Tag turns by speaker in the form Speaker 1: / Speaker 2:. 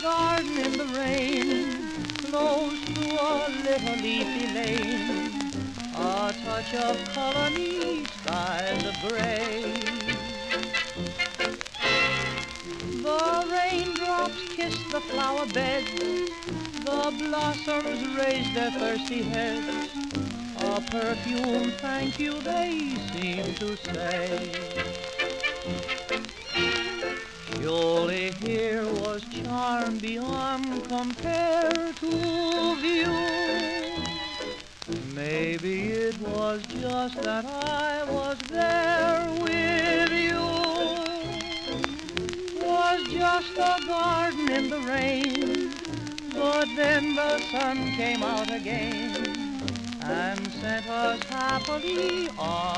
Speaker 1: garden in the rain, close to a little leafy lane, a touch of color neath skies of gray. The raindrops kissed the flower beds, the blossoms raised their thirsty heads, a perfume thank you they seem to say. Surely here was charm beyond compare to view. Maybe it was just that I was there with you. Was just a garden in the rain, but then the sun came out again and sent us happily on.